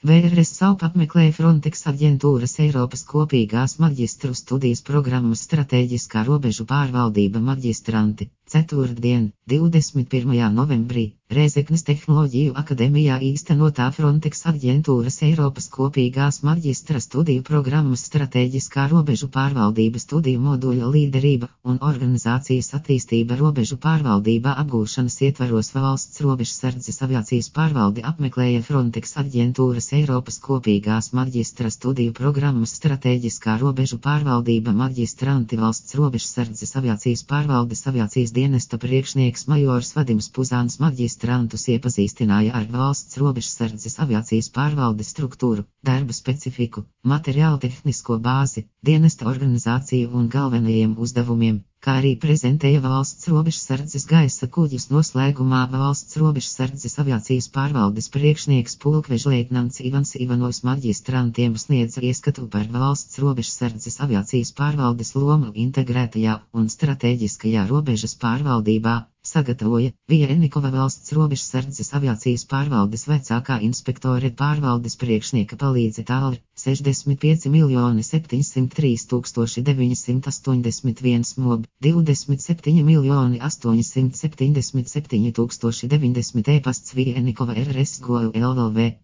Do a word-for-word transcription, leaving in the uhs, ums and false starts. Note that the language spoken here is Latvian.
V R S SAUP apmeklēja Frontex aģentūras Eiropas kopīgās maģistru studijas programmas Stratēģiskā robežu pārvaldība maģistranti. Ceturtdien, divdesmit pirmajā novembrī, Rēzeknes Tehnoloģiju akadēmijā īstenotā Frontex aģentūras Eiropas kopīgās maģistra studiju programmas Stratēģiskā robežu pārvaldība studiju moduļa līderība un organizācijas attīstība robežu pārvaldībā apgūšanas ietvaros valsts robežsardzes aviācijas pārvaldi apmeklēja Frontex aģentūras Eiropas kopīgās maģistra studiju programmas Stratēģiskā robežu pārvaldība maģistranti valsts robežsardzes aviācijas pārvaldes aviācijas dienesta priekšnieks majors Vadims Puzāns maģistrantus iepazīstināja ar valsts robežsardzes aviācijas pārvaldes struktūru, darba specifiku, materiālu tehnisko bāzi, dienesta organizāciju un galvenajiem uzdevumiem, kā arī prezentēja valsts robežsardzes gaisa kuģis. Noslēgumā valsts robežsardzes aviācijas pārvaldes priekšnieks pulkvežleitnants Ivans Ivanovs maģistrantiem sniedza ieskatu par valsts robežsardzes aviācijas pārvaldes lomu integrētajā un stratēģiskajā robežas pārvaldībā. Sagatavoja Vija Enikova valsts robežsardzes aviācijas pārvaldes vecākā inspektore pārvaldes priekšnieka palīdze tālri sešdesmit pieci miljoni septiņsimt trīs tūkstoši deviņsimt astoņdesmit viens mob, divdesmit septiņi miljoni astoņsimt septiņdesmit septiņi tūkstoši deviņdesmit e-pasts Vija Enikova R S G O L L V.